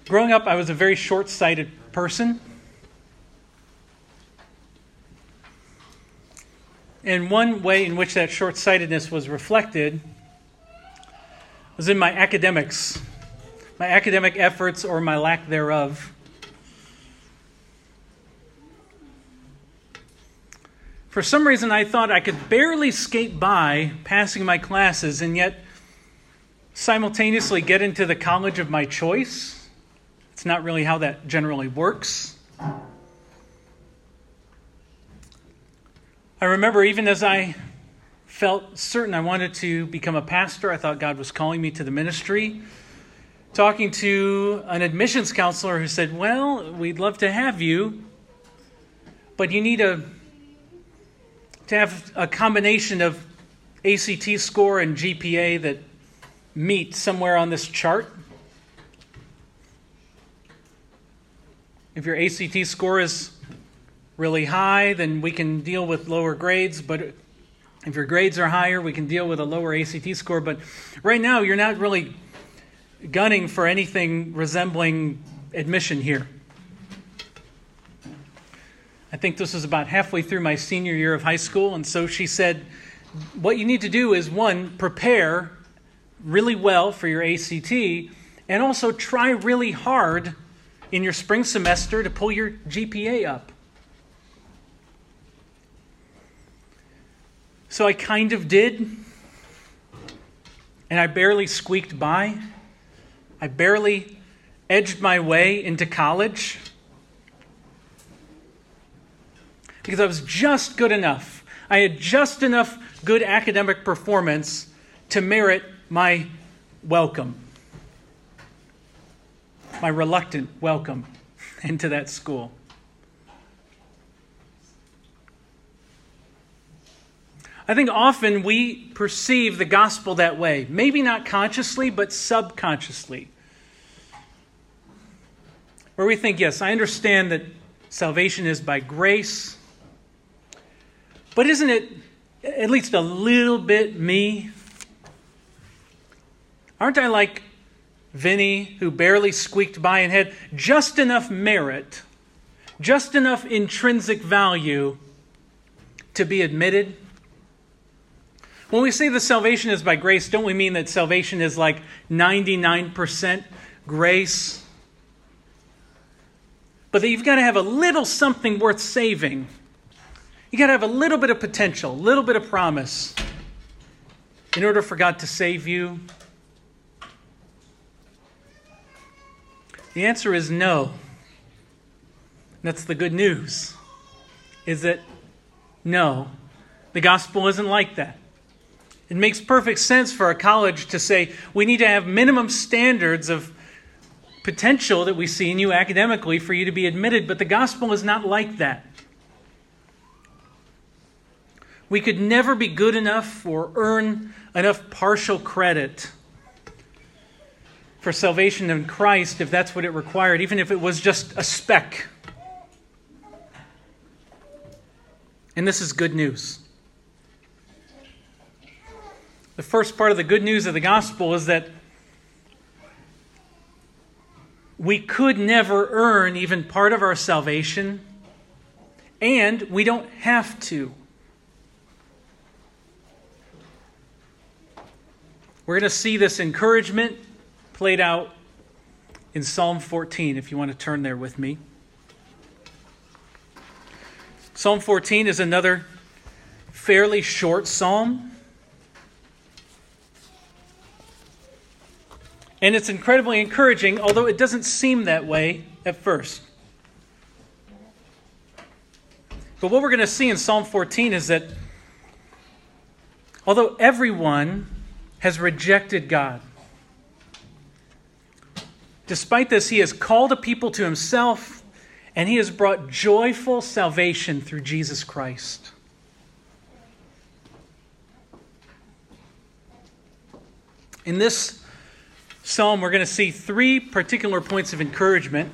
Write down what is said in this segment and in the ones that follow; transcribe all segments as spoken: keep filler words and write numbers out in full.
Growing up, I was a very short-sighted person. And one way in which that short-sightedness was reflected was in my academics, my academic efforts or my lack thereof. For some reason, I thought I could barely skate by passing my classes and yet simultaneously get into the college of my choice. It's not really how that generally works. I remember even as I felt certain I wanted to become a pastor, I thought God was calling me to the ministry, talking to an admissions counselor who said, well, we'd love to have you, but you need a to have a combination of A C T score and G P A that meet somewhere on this chart. If your A C T score is really high, then we can deal with lower grades, but if your grades are higher, we can deal with a lower A C T score. But right now, you're not really gunning for anything resembling admission here. I think this was about halfway through my senior year of high school, and so she said, what you need to do is, one, prepare really well for your A C T, and also try really hard in your spring semester to pull your G P A up. So I kind of did, and I barely squeaked by. I barely edged my way into college because I was just good enough. I had just enough good academic performance to merit my welcome, my reluctant welcome into that school. I think often we perceive the gospel that way, maybe not consciously, but subconsciously, where we think, yes, I understand that salvation is by grace, but isn't it at least a little bit me? Aren't I like Vinny, who barely squeaked by and had just enough merit, just enough intrinsic value to be admitted? When we say the salvation is by grace, don't we mean that salvation is like ninety-nine percent grace? But that you've got to have a little something worth saving. You've got to have a little bit of potential, a little bit of promise in order for God to save you. The answer is no. That's the good news, is that no, the gospel isn't like that. It makes perfect sense for a college to say we need to have minimum standards of potential that we see in you academically for you to be admitted, but the gospel is not like that. We could never be good enough or earn enough partial credit for salvation in Christ if that's what it required, even if it was just a speck. And this is good news. The first part of the good news of the gospel is that we could never earn even part of our salvation, and we don't have to. We're going to see this encouragement played out in Psalm fourteen, if you want to turn there with me. Psalm fourteen is another fairly short psalm. And it's incredibly encouraging, although it doesn't seem that way at first. But what we're going to see in Psalm fourteen is that although everyone has rejected God, despite this, he has called a people to himself, and he has brought joyful salvation through Jesus Christ. In this psalm, we're going to see three particular points of encouragement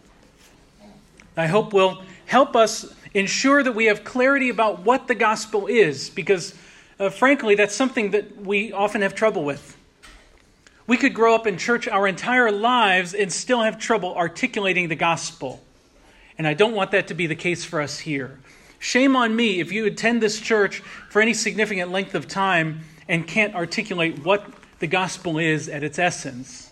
I hope will help us ensure that we have clarity about what the gospel is, because uh, frankly, that's something that we often have trouble with. We could grow up in church our entire lives and still have trouble articulating the gospel. And I don't want that to be the case for us here. Shame on me if you attend this church for any significant length of time and can't articulate what the gospel is at its essence.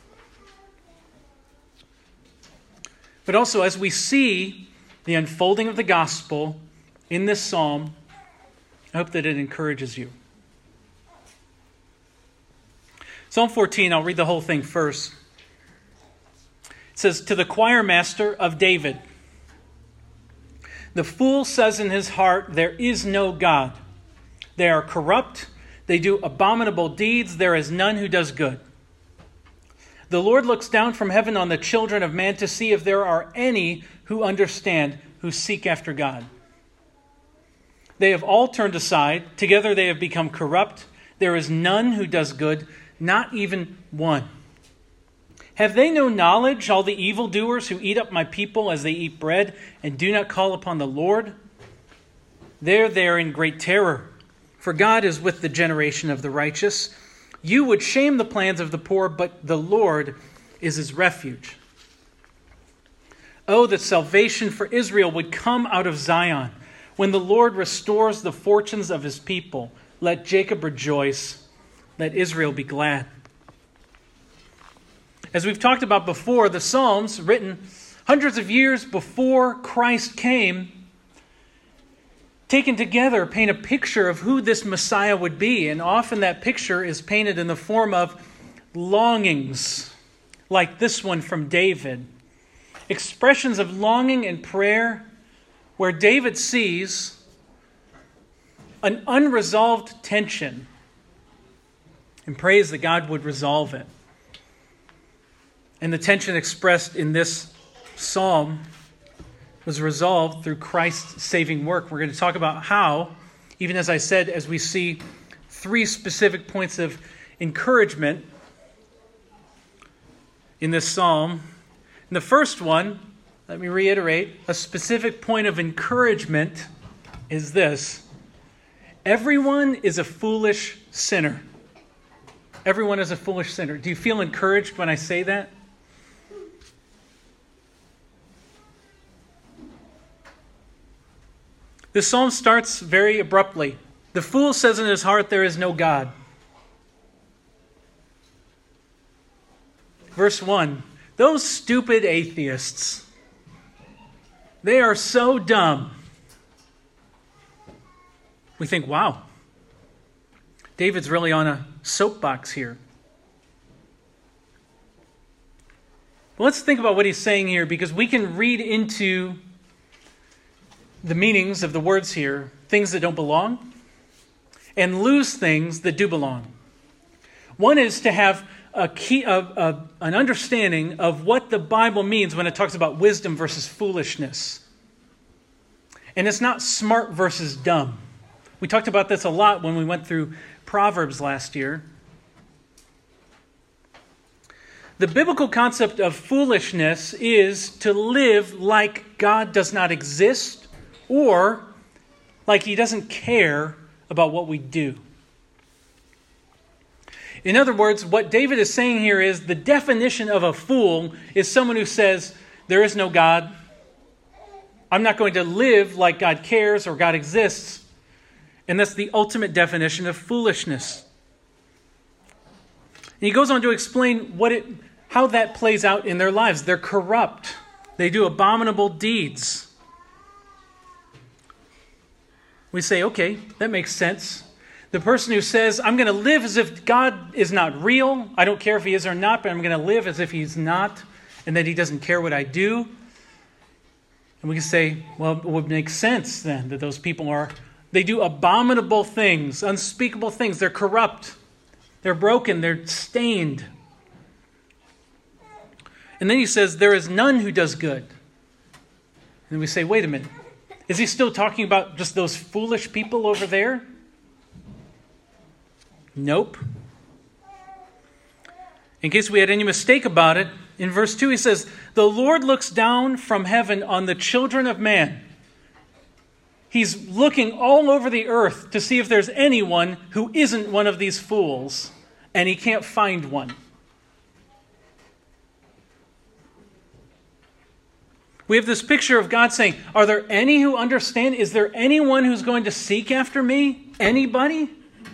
But also, as we see the unfolding of the gospel in this psalm, I hope that it encourages you. Psalm fourteen, I'll read the whole thing first. It says, "To the choir master of David, the fool says in his heart, there is no God. They are corrupt. They do abominable deeds. There is none who does good. The Lord looks down from heaven on the children of man to see if there are any who understand, who seek after God. They have all turned aside. Together they have become corrupt. There is none who does good, not even one. Have they no knowledge, all the evildoers who eat up my people as they eat bread and do not call upon the Lord? There they are in great terror, for God is with the generation of the righteous. You would shame the plans of the poor, but the Lord is his refuge. Oh, that salvation for Israel would come out of Zion. When the Lord restores the fortunes of his people, let Jacob rejoice, let Israel be glad." As we've talked about before, the Psalms, written hundreds of years before Christ came, taken together, paint a picture of who this Messiah would be. And often that picture is painted in the form of longings, like this one from David. Expressions of longing and prayer where David sees an unresolved tension and prays that God would resolve it. And the tension expressed in this psalm was resolved through Christ's saving work. We're going to talk about how, even as I said, as we see three specific points of encouragement in this psalm. And the first one, let me reiterate, a specific point of encouragement is this: everyone is a foolish sinner. Everyone is a foolish sinner. Do you feel encouraged when I say that? The psalm starts very abruptly. The fool says in his heart, there is no God. Verse one, those stupid atheists, they are so dumb. We think, wow, David's really on a soapbox here. But let's think about what he's saying here, because we can read into the meanings of the words here, things that don't belong, and lose things that do belong. One is to have a key, a, a, an understanding of what the Bible means when it talks about wisdom versus foolishness. And it's not smart versus dumb. We talked about this a lot when we went through Proverbs last year. The biblical concept of foolishness is to live like God does not exist, or like he doesn't care about what we do. In other words, what David is saying here is the definition of a fool is someone who says, there is no God. I'm not going to live like God cares or God exists. And that's the ultimate definition of foolishness. And he goes on to explain what it, how that plays out in their lives. They're corrupt. They do abominable deeds. We say, okay, that makes sense. The person who says, I'm going to live as if God is not real. I don't care if he is or not, but I'm going to live as if he's not, and that he doesn't care what I do. And we can say, well, it would make sense then that those people are, they do abominable things, unspeakable things. They're corrupt. They're broken. They're stained. And then he says, there is none who does good. And we say, wait a minute. Is he still talking about just those foolish people over there? Nope. In case we had any mistake about it, in verse two he says, the Lord looks down from heaven on the children of man. He's looking all over the earth to see if there's anyone who isn't one of these fools. and he can't find one. We have this picture of God saying, are there any who understand? Is there anyone who's going to seek after me? Anybody?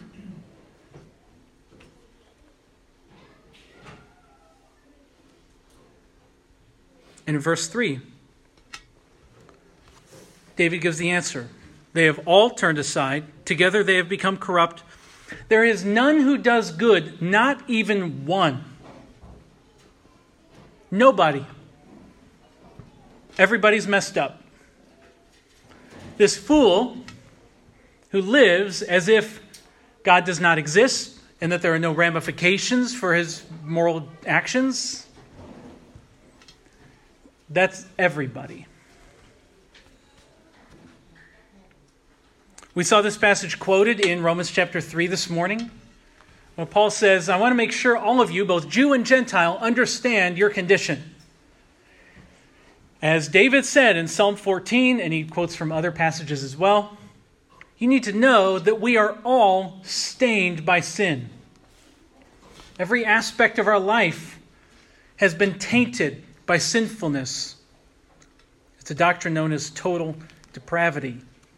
And in verse three, David gives the answer. They have all turned aside. Together they have become corrupt. There is none who does good, not even one. Nobody. Everybody's messed up. This fool who lives as if God does not exist and that there are no ramifications for his moral actions, that's everybody. We saw this passage quoted in Romans chapter three this morning, where Paul says, I want to make sure all of you, both Jew and Gentile, understand your condition. As David said in Psalm fourteen, and he quotes from other passages as well, you need to know that we are all stained by sin. Every aspect of our life has been tainted by sinfulness. It's a doctrine known as total depravity.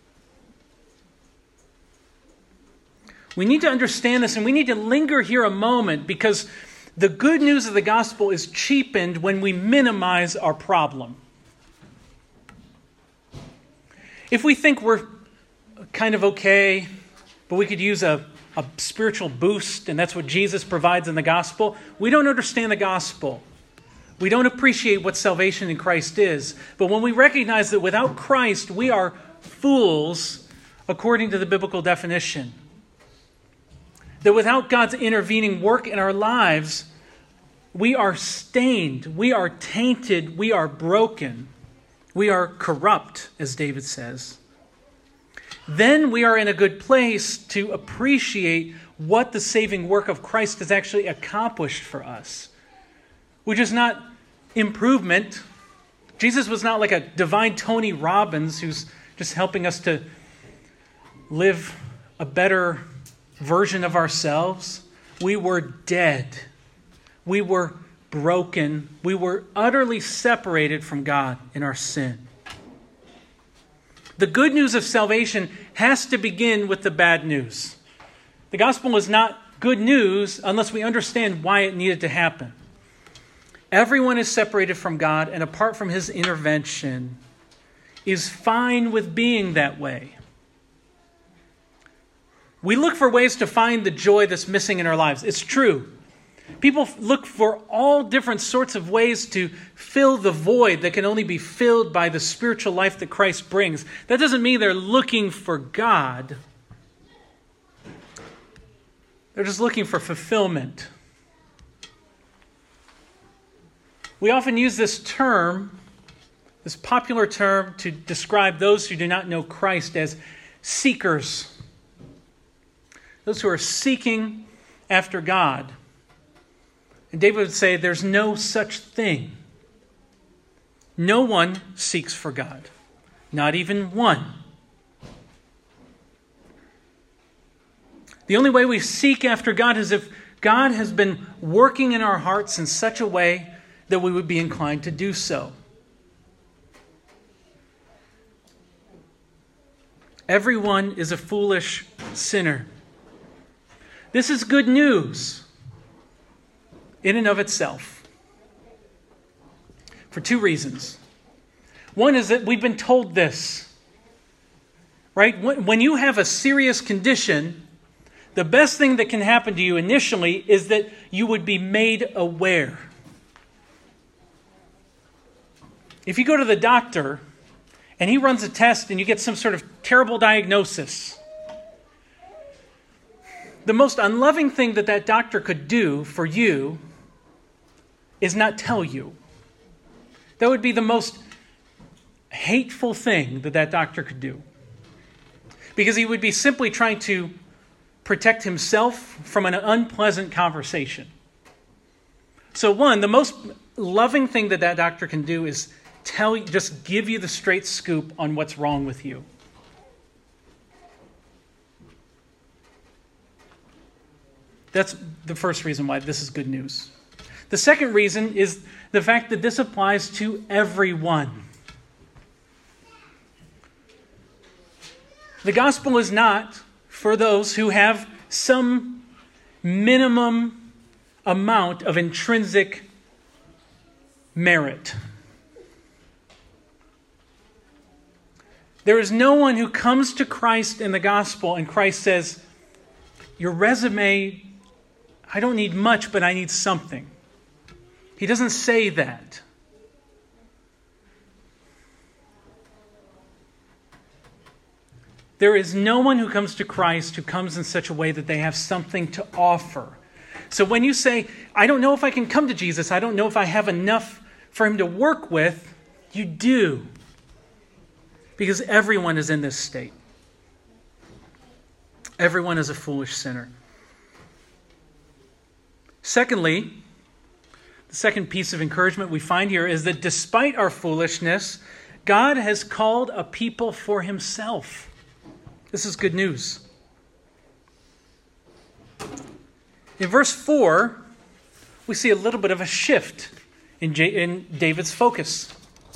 We need to understand this, and we need to linger here a moment, because the good news of the gospel is cheapened when we minimize our problem. If we think we're kind of okay, but we could use a, a spiritual boost, and that's what Jesus provides in the gospel, we don't understand the gospel. We don't appreciate what salvation in Christ is. But when we recognize that without Christ, we are fools, according to the biblical definition, that without God's intervening work in our lives, we are stained, we are tainted, we are broken. We are corrupt, as David says. Then we are in a good place to appreciate what the saving work of Christ has actually accomplished for us, which is not improvement. Jesus was not like a divine Tony Robbins who's just helping us to live a better version of ourselves. We were dead. We were broken. We were utterly separated from God in our sin. The good news of salvation has to begin with the bad news. The gospel is not good news unless we understand why it needed to happen. Everyone is separated from God, and apart from his intervention, is fine with being that way. We look for ways to find the joy that's missing in our lives. It's true. People look for all different sorts of ways to fill the void that can only be filled by the spiritual life that Christ brings. That doesn't mean they're looking for God. They're just looking for fulfillment. We often use this term, this popular term, to describe those who do not know Christ as seekers. Those who are seeking after God. And David would say there's no such thing. No one seeks for God. Not even one. The only way we seek after God is if God has been working in our hearts in such a way that we would be inclined to do so. Everyone is a foolish sinner. This is good news in and of itself, for two reasons. One is that we've been told this, right? When you have a serious condition, the best thing that can happen to you initially is that you would be made aware. If you go to the doctor and he runs a test and you get some sort of terrible diagnosis, the most unloving thing that that doctor could do for you is not tell you. That would be the most hateful thing that that doctor could do. Because he would be simply trying to protect himself from an unpleasant conversation. So one, the most loving thing that that doctor can do is tell, just give you the straight scoop on what's wrong with you. That's the first reason why this is good news. The second reason is the fact that this applies to everyone. The gospel is not for those who have some minimum amount of intrinsic merit. There is no one who comes to Christ in the gospel and Christ says, your resume, I don't need much, but I need something. He doesn't say that. There is no one who comes to Christ who comes in such a way that they have something to offer. So when you say, I don't know if I can come to Jesus, I don't know if I have enough for him to work with, you do. Because everyone is in this state. Everyone is a foolish sinner. Secondly, the second piece of encouragement we find here is that despite our foolishness, God has called a people for himself. This is good news. In verse four, we see a little bit of a shift in, J- in David's focus.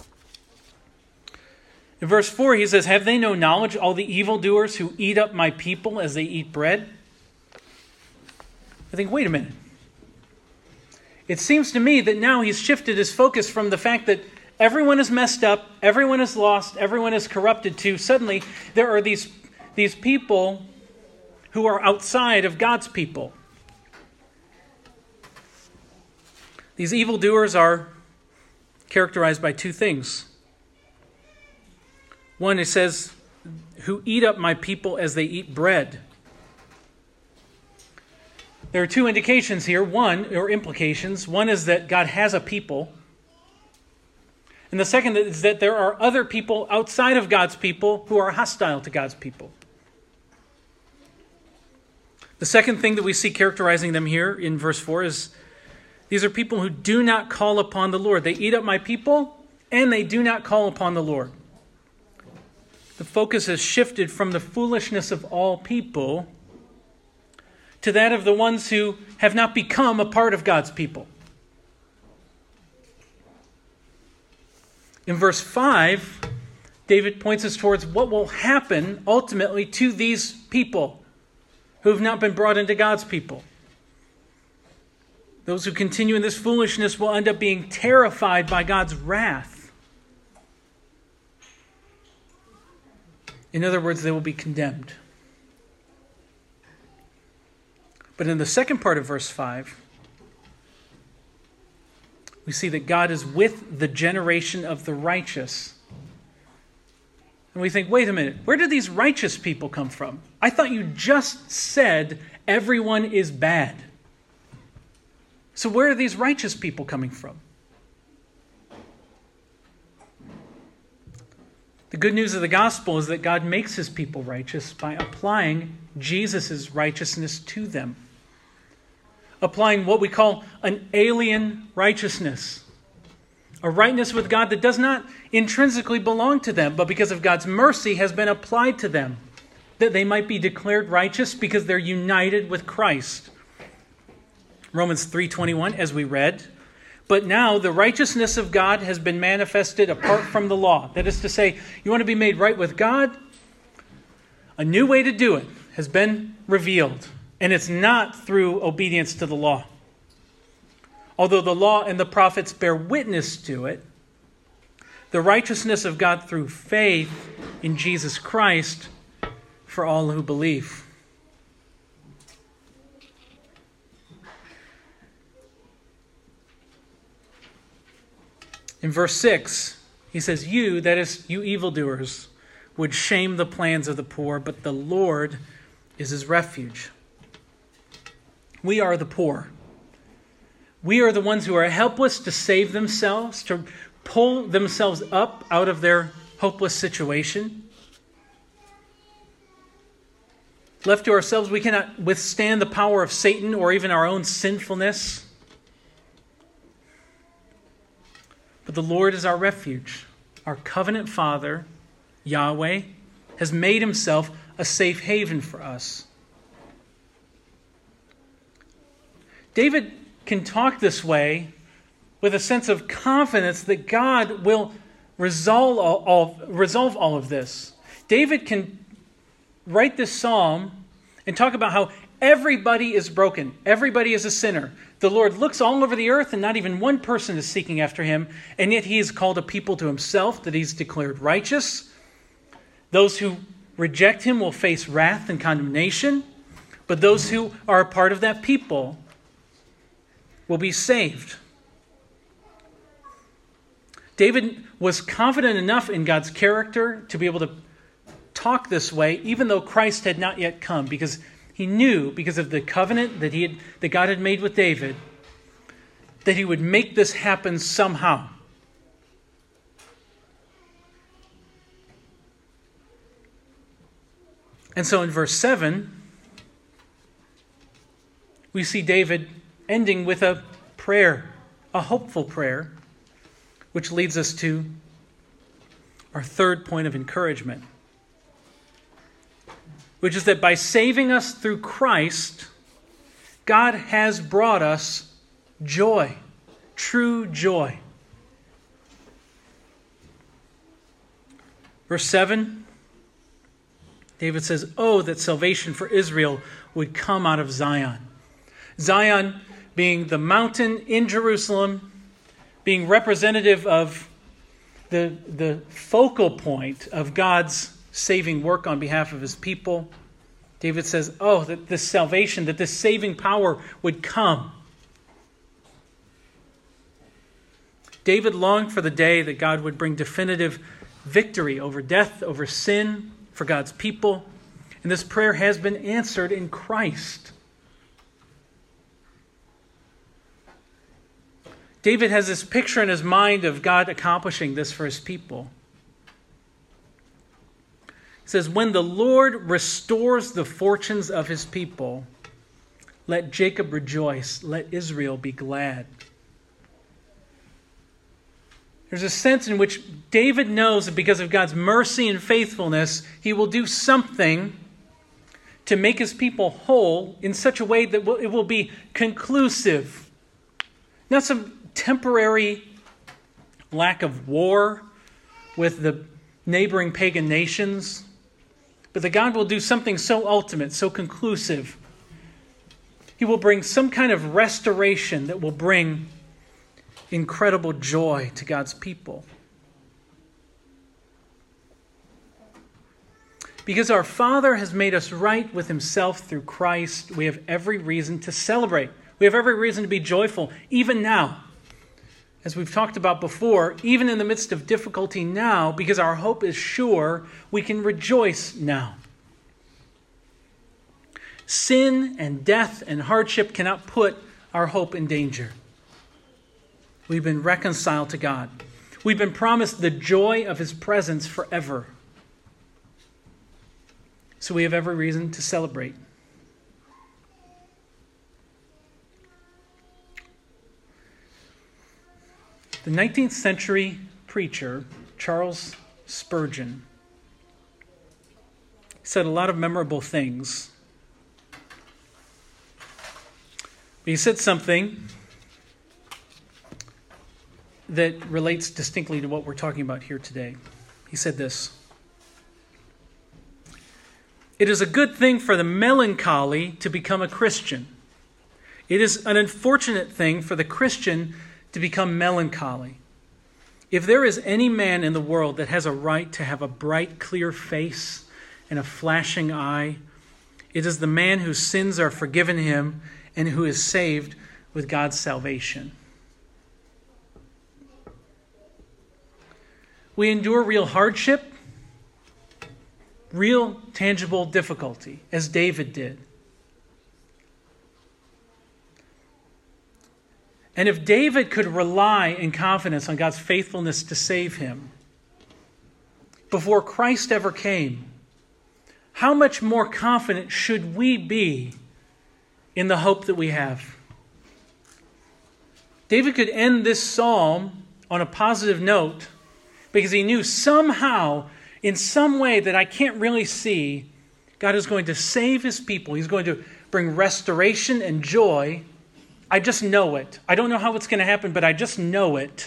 In verse four, he says, have they no knowledge, all the evildoers who eat up my people as they eat bread? I think, wait a minute. It seems to me that now he's shifted his focus from the fact that everyone is messed up, everyone is lost, everyone is corrupted, to suddenly there are these, these people who are outside of God's people. These evildoers are characterized by two things. One, it says, who eat up my people as they eat bread. There are two indications here. One, or implications. One is that God has a people. And the second is that there are other people outside of God's people who are hostile to God's people. The second thing that we see characterizing them here in verse four is these are people who do not call upon the Lord. They eat up my people and they do not call upon the Lord. The focus has shifted from the foolishness of all people to that of the ones who have not become a part of God's people. In verse five, David points us towards what will happen ultimately to these people who have not been brought into God's people. Those who continue in this foolishness will end up being terrified by God's wrath. In other words, they will be condemned. But in the second part of verse five, we see that God is with the generation of the righteous. And we think, wait a minute, where did these righteous people come from? I thought you just said everyone is bad. So where are these righteous people coming from? The good news of the gospel is that God makes his people righteous by applying Jesus' righteousness to them. Applying what we call an alien righteousness. A rightness with God that does not intrinsically belong to them, but because of God's mercy has been applied to them. That they might be declared righteous because they're united with Christ. Romans three twenty-one, as we read. But now the righteousness of God has been manifested apart from the law. That is to say, you want to be made right with God? A new way to do it has been revealed. And it's not through obedience to the law. Although the law and the prophets bear witness to it, the righteousness of God through faith in Jesus Christ for all who believe. In verse six, he says, you, that is, you evildoers, would shame the plans of the poor, but the Lord is his refuge. We are the poor. We are the ones who are helpless to save themselves, to pull themselves up out of their hopeless situation. Left to ourselves, we cannot withstand the power of Satan or even our own sinfulness. But the Lord is our refuge. Our covenant Father, Yahweh, has made himself a safe haven for us. David can talk this way with a sense of confidence that God will resolve all, all, resolve all of this. David can write this psalm and talk about how everybody is broken. Everybody is a sinner. The Lord looks all over the earth and not even one person is seeking after him. And yet he has called a people to himself that he's declared righteous. Those who reject him will face wrath and condemnation. But those who are a part of that people will be saved. David was confident enough in God's character to be able to talk this way, even though Christ had not yet come, because he knew, because of the covenant that he had, that God had made with David, that he would make this happen somehow. And so in verse seven, we see David ending with a prayer, a hopeful prayer, which leads us to our third point of encouragement, which is that by saving us through Christ, God has brought us joy, true joy. Verse seven, David says, "Oh, that salvation for Israel would come out of Zion." Zion being the mountain in Jerusalem, being representative of the, the focal point of God's saving work on behalf of his people. David says, oh, that this salvation, that this saving power would come. David longed for the day that God would bring definitive victory over death, over sin, for God's people. And this prayer has been answered in Christ. David has this picture in his mind of God accomplishing this for his people. He says, when the Lord restores the fortunes of his people, let Jacob rejoice, let Israel be glad. There's a sense in which David knows that because of God's mercy and faithfulness, he will do something to make his people whole in such a way that it will be conclusive. Not some temporary lack of war with the neighboring pagan nations, but that God will do something so ultimate, so conclusive. He will bring some kind of restoration that will bring incredible joy to God's people. Because our Father has made us right with himself through Christ, we have every reason to celebrate. We have every reason to be joyful, even now. As we've talked about before, even in the midst of difficulty now, because our hope is sure, we can rejoice now. Sin and death and hardship cannot put our hope in danger. We've been reconciled to God. We've been promised the joy of his presence forever. So we have every reason to celebrate. The nineteenth century preacher, Charles Spurgeon, said a lot of memorable things. But he said something that relates distinctly to what we're talking about here today. He said this: "It is a good thing for the melancholy to become a Christian. It is an unfortunate thing for the Christian to become melancholy. If there is any man in the world that has a right to have a bright, clear face and a flashing eye, it is the man whose sins are forgiven him and who is saved with God's salvation." We endure real hardship, real tangible difficulty, as David did. And if David could rely in confidence on God's faithfulness to save him before Christ ever came, how much more confident should we be in the hope that we have? David could end this psalm on a positive note because he knew somehow, in some way that I can't really see, God is going to save his people. He's going to bring restoration and joy I just know it. I don't know how it's going to happen, but I just know it.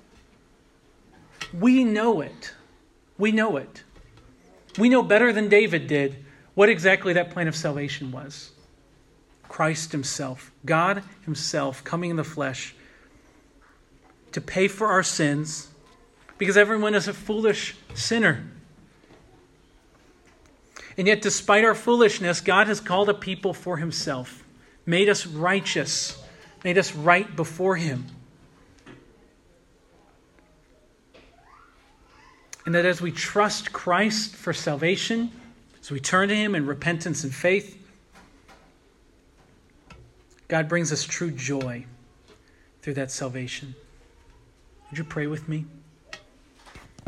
We know it. We know it. We know better than David did what exactly that plan of salvation was. Christ himself, God himself coming in the flesh to pay for our sins, because everyone is a foolish sinner. And yet, despite our foolishness, God has called a people for himself, made us righteous, made us right before him. And that as we trust Christ for salvation, as we turn to him in repentance and faith, God brings us true joy through that salvation. Would you pray with me?